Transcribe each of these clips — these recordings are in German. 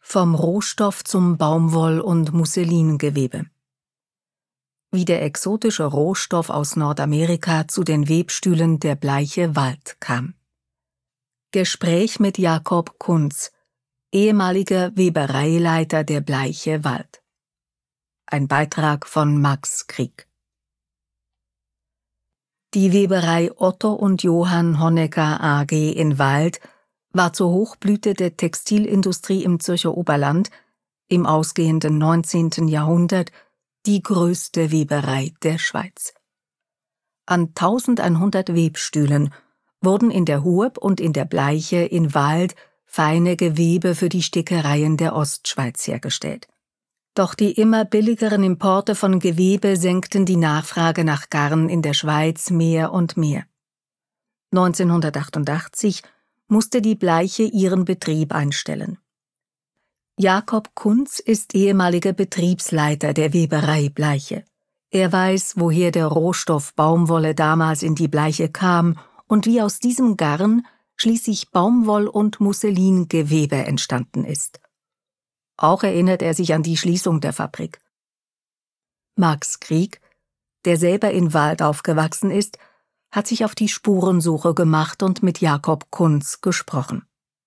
Vom Rohstoff zum Baumwoll- und Musselingewebe. Wie der exotische Rohstoff aus Nordamerika zu den Webstühlen der Bleiche Wald kam. Gespräch mit Jakob Kunz, ehemaliger Webereileiter der Bleiche Wald. Ein Beitrag von Max Krieg. Die Weberei Otto und Johann Honecker AG in Wald war zur Hochblüte der Textilindustrie im Zürcher Oberland im ausgehenden 19. Jahrhundert die größte Weberei der Schweiz. An 1100 Webstühlen wurden in der Hurb und in der Bleiche in Wald feine Gewebe für die Stickereien der Ostschweiz hergestellt. Doch die immer billigeren Importe von Gewebe senkten die Nachfrage nach Garn in der Schweiz mehr und mehr. 1988 musste die Bleiche ihren Betrieb einstellen. Jakob Kunz ist ehemaliger Betriebsleiter der Weberei Bleiche. Er weiß, woher der Rohstoff Baumwolle damals in die Bleiche kam und wie aus diesem Garn schließlich Baumwoll- und Musselingewebe entstanden ist. Auch erinnert er sich an die Schließung der Fabrik. Max Krieg, der selber in Wald aufgewachsen ist, hat sich auf die Spurensuche gemacht und mit Jakob Kunz gesprochen.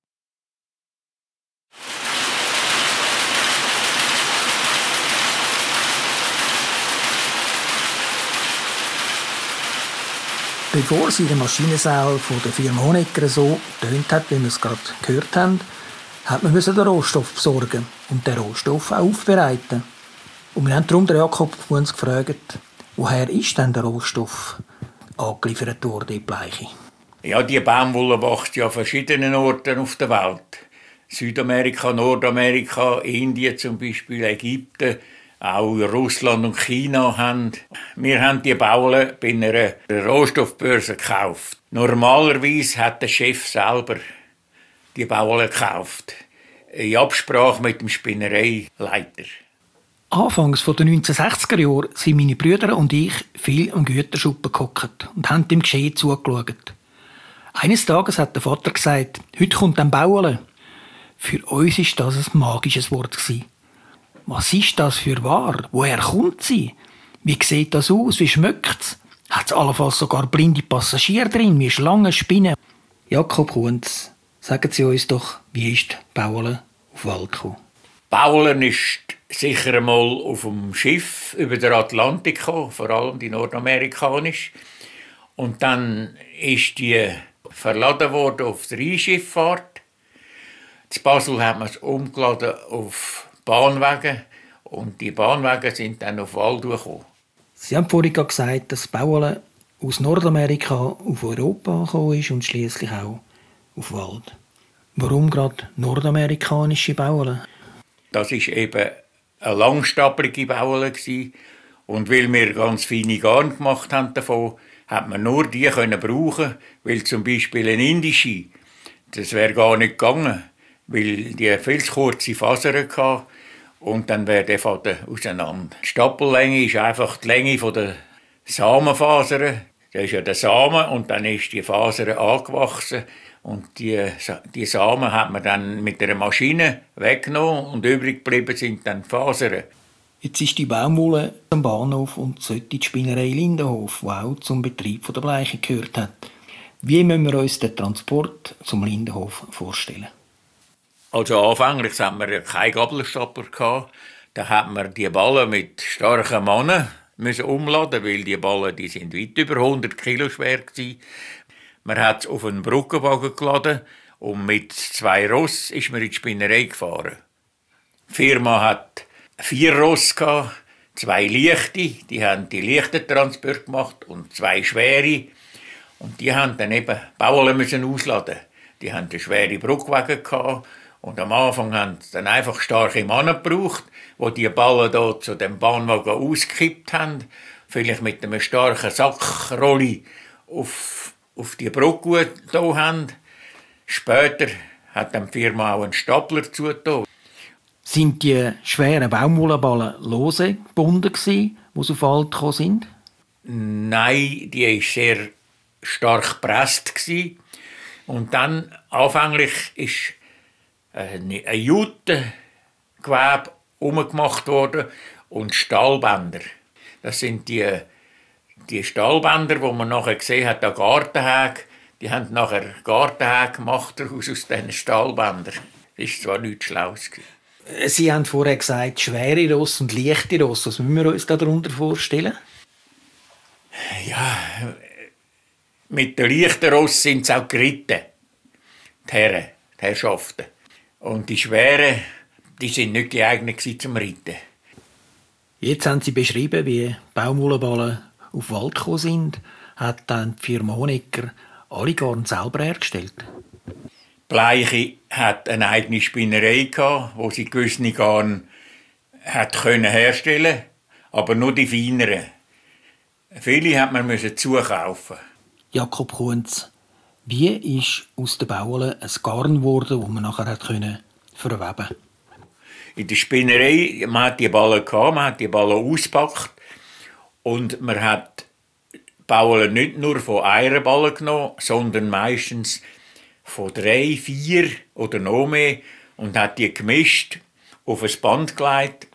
Bevor sie den Maschinensaal von der Firma Honecker so getönt hat, wie wir es gerade gehört haben, hat man den Rohstoff besorgen und den Rohstoff auch aufbereiten. Und wir haben darum den Jakob Kunz gefragt, woher ist denn der Rohstoff angeliefert worden in die Bleiche? Ja, die Baumwolle wächst ja an verschiedenen Orten auf der Welt. Südamerika, Nordamerika, Indien zum Beispiel, Ägypten, auch Russland und China haben. Wir haben die Baumwolle bei einer Rohstoffbörse gekauft. Normalerweise hat der Chef selber die Baumwolle gekauft. In Absprache mit dem Spinnereileiter. Anfangs der 1960er Jahre sind meine Brüder und ich viel am Güterschuppen gehockt und haben dem Geschehen zugeschaut. Eines Tages hat der Vater gesagt, heute kommt ein Baumwolle. Für uns war das ein magisches Wort. Was ist das für Ware? Woher kommt sie? Wie sieht das aus? Wie schmeckt es? Hat es allenfalls sogar blinde Passagiere drin, wie Schlangen, Spinnen? Jakob Kunz, sagen Sie uns doch, wie ist die Baumwolle auf Wald gekommen? Baumwolle ist sicher einmal auf dem Schiff über den Atlantik gekommen, vor allem die nordamerikanische. Und dann ist die verladen worden auf die Rheinschifffahrt. In Basel hat man es umgeladen auf Bahnwagen und die Bahnwagen sind dann auf Wald gekommen. Sie haben vorhin gesagt, dass Baumwolle aus Nordamerika auf Europa gekommen ist und schliesslich auch auf Wald. Warum gerade nordamerikanische Baumwolle? Das war eben eine langstapelige Baumwolle. Und weil wir ganz feine Garn gemacht haben davon, hat man nur die brauchen, weil zum Beispiel eine indische, das wäre gar nicht gegangen, weil die viel zu kurze Fasern hatte und dann wäre der Faden auseinander. Die Stapellänge ist einfach die Länge der Samenfasern. Das ist ja der Samen und dann ist die Faser angewachsen und die Samen hat man dann mit einer Maschine weggenommen und übrig geblieben sind dann die Fasern. Jetzt ist die Baumwolle am Bahnhof und sollte die Spinnerei Lindenhof, die auch zum Betrieb der Bleiche gehört hat. Wie müssen wir uns den Transport zum Lindenhof vorstellen? Also anfänglich hatten wir keinen Gabelstapler. Da hat man die Ballen mit starken Männern umladen, weil die Ballen die sind weit über 100 Kilo schwer waren. Man hat es auf einen Brückenwagen geladen und mit 2 Ross ist man in die Spinnerei gefahren. Die Firma hat 4 Ross, 2 leichte, die haben die leichten Transport gemacht und 2 schwere. Und die haben dann eben Baumwolle ausladen. Die hatten einen schweren Brückwagen gehabt. Und am Anfang haben sie dann einfach starke Männer gebraucht, die die Ballen hier zu dem Bahnwagen ausgekippt haben. Vielleicht mit einem starken Sackrolli auf die Brücke getan haben. Später hat dann die Firma auch einen Stapler zugetan. Sind die schweren Baumwollenballen lose gebunden gewesen, die auf Wald gekommen sind? Nein, die war sehr stark gepresst gewesen. Und dann, anfänglich ist eine Jute Gewebe umgemacht worden und Stahlbänder. Das sind die Stahlbänder, die man nachher gesehen hat, an Gartenhägen. Die haben nachher Gartenhäge gemacht aus diesen Stahlbändern. Das war zwar nichts Schlaues. Sie haben vorher gesagt, schwere Ross und leichte Ross. Was müssen wir uns darunter vorstellen? Ja, mit den leichten Ross sind es auch geritten. Die Herren, die Herrschaften. Und die schweren, die sind nicht geeignet zum Reiten. Jetzt haben Sie beschrieben, wie Baumwollenballen auf Wald gekommen sind. Hat dann die Firma Honegger alle Garn selber hergestellt? Bleiche hat eine eigene Spinnerei gehabt, wo sie gewisse Garn herstellen, aber nur die feineren. Viele hat man zukaufen. Jakob Kunz, wie ist aus der Baumwolle ein Garn geworden, das man nachher verweben konnte? In der Spinnerei, man hat die Ballen gehabt, man hat die Ballen ausgepackt und man hat die Baumwolle nicht nur von einer Ballen genommen, sondern meistens von 3, 4 oder noch mehr und hat die gemischt, auf ein Band gelegt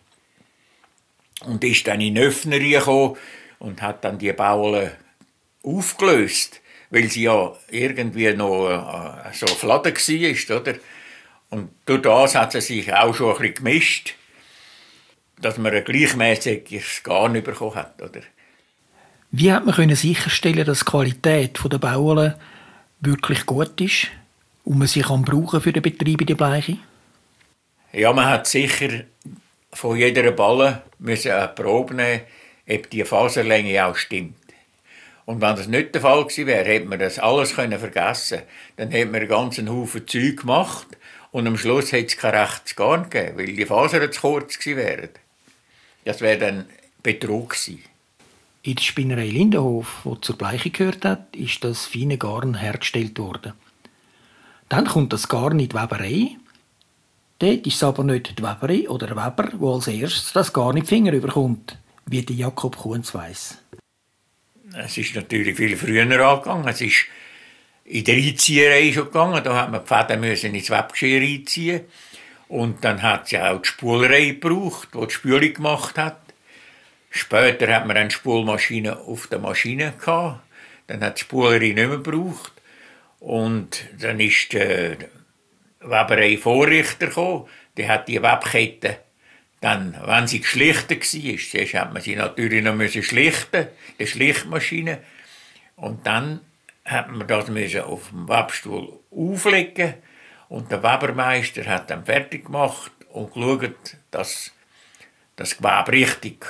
und ist dann in den Öffner gekommen und hat dann die Baumwolle aufgelöst, weil sie ja irgendwie noch so fladen war, oder? Und durch das hat sie sich auch schon ein bisschen gemischt, dass man ein gleichmäßiges Garn bekommen hat, oder? Wie hat man sicherstellen, dass die Qualität der Baumwolle wirklich gut ist und man sie brauchen für den Betrieb in der Bleiche? Ja, man hat sicher von jeder Balle eine Probe nehmen, ob die Faserlänge auch stimmt. Und wenn das nicht der Fall gewesen wäre, hätte man das alles vergessen. Dann hätte man einen ganzen Haufen Zeug gemacht und am Schluss hätte es kein rechtes Garn gegeben, weil die Fasern zu kurz gewesen wären. Das wäre dann Betrug gewesen. In der Spinnerei Lindenhof, die zur Bleiche gehört hat, ist das feine Garn hergestellt worden. Dann kommt das Garn in die Weberei. Dort ist es aber nicht die Weberei oder der Weber, der als erstes das Garn in die Finger überkommt, wie der Jakob Kunz weiss. Es ist natürlich viel früher angegangen. Es ist in der Einzieherei schon gegangen. Da hat man die Fäden ins Webgeschirr einziehen. Und dann hat es ja auch die Spulerei gebraucht, die die Spülung gemacht hat. Später hat man eine Spulmaschine auf der Maschine gehabt. Dann hat die Spulerei nicht mehr gebraucht. Und dann ist die Weberei Vorrichter gekommen. Die hat die Webkette dann, wenn sie geschlichtet war, zuerst hat man sie natürlich noch schlichten, die Schlichtmaschine. Und dann hat man das auf dem Webstuhl auflegen und der Webermeister hat dann fertig gemacht und geschaut, dass das Gewebe richtig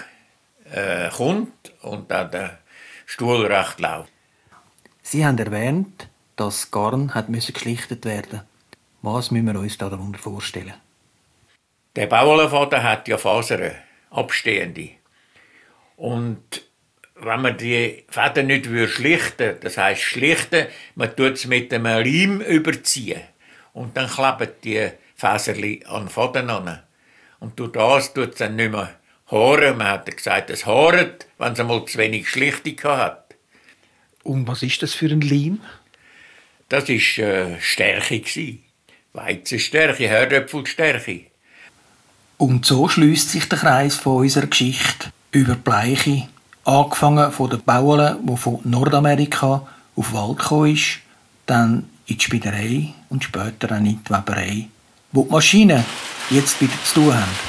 kommt und dann der Stuhl recht läuft. Sie haben erwähnt, dass das Garn geschlichtet werden musste. Was müssen wir uns darunter vorstellen? Der Baumwollenfaden hat ja Fasern, abstehende. Und wenn man die Fäden nicht schlichten würde, das heisst schlichten, man tut es mit einem Leim überziehen. Und dann kleben die Fäserli an den Faden an. Und durch das tut es dann nicht mehr haaren. Man hat gesagt, es haaret, wenn es einmal zu wenig Schlichtung hat. Und was ist das für ein Leim? Das war Stärke. Weizenstärke, Herdöpfelstärke. Und so schließt sich der Kreis von unserer Geschichte über die Bleiche, angefangen von der Baumwolle, die von Nordamerika auf Wald gekommen ist, dann in die Spinnerei und später auch in die Weberei, wo die Maschinen jetzt wieder zu tun haben.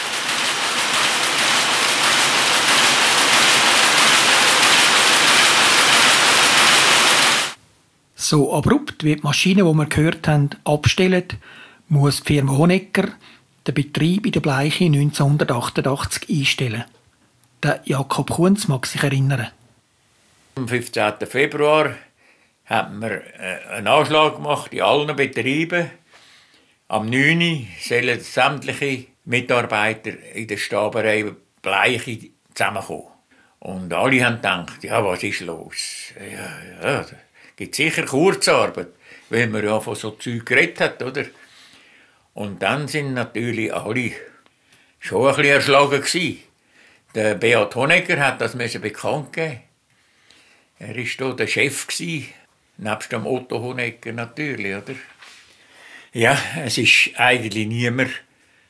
So abrupt wie die Maschinen, die wir gehört haben, abstellen, muss die Firma Honegger den Betrieb in der Bleiche 1988 einstellen. Der Jakob Kunz mag sich erinnern. Am 15. Februar haben wir einen Anschlag gemacht in allen Betrieben. Am 9. Uhr sollen sämtliche Mitarbeiter in der Staberei Bleiche zusammenkommen. Und alle haben gedacht, ja, was ist los? Ja, da gibt sicher Kurzarbeit, weil man ja von so Zeug geredet hat, oder? Und dann sind natürlich alle schon ein bisschen erschlagen gewesen. Der Beat Honegger hat das bekannt geben. Er war hier der Chef gewesen, nebst dem Otto Honegger natürlich, oder? Ja, es ist eigentlich niemand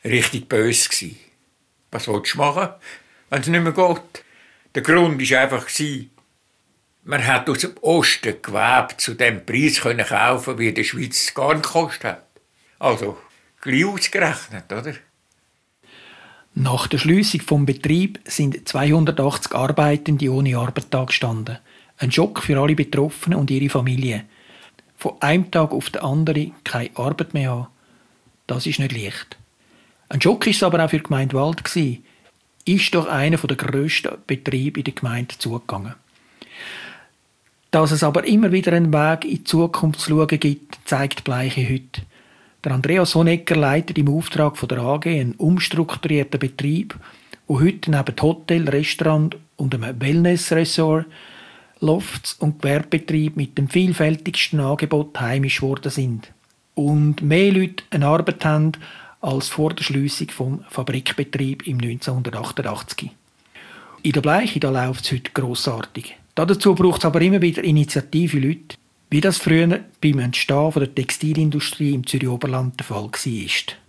richtig böse gewesen. Was willst du machen, wenn es nicht mehr geht? Der Grund war einfach, man hat aus dem Osten Gewebe zu dem Preis können kaufen, wie in der Schweiz es gar nicht gekostet hat. Also, gleich ausgerechnet, oder? Nach der Schliessung vom Betrieb sind 280 Arbeitende ohne Arbeitstag gestanden. Ein Schock für alle Betroffenen und ihre Familie. Von einem Tag auf den anderen keine Arbeit mehr haben. Das ist nicht leicht. Ein Schock war es aber auch für die Gemeinde Wald. Ist doch einer der grössten Betriebe in der Gemeinde zugegangen. Dass es aber immer wieder einen Weg in die Zukunft zu schauen gibt, zeigt Bleiche heute. Der Andreas Honegger leitet im Auftrag von der AG einen umstrukturierten Betrieb, wo heute neben Hotel, Restaurant und einem Wellness-Resort Lofts- und Gewerbebetrieb mit dem vielfältigsten Angebot heimisch geworden sind und mehr Leute eine Arbeit haben als vor der Schliessung vom Fabrikbetrieb im 1988. In der Bleiche läuft es heute grossartig. Dazu braucht es aber immer wieder initiative Leute, wie das früher beim Entstehen der Textilindustrie im Zürich Oberland der Fall war.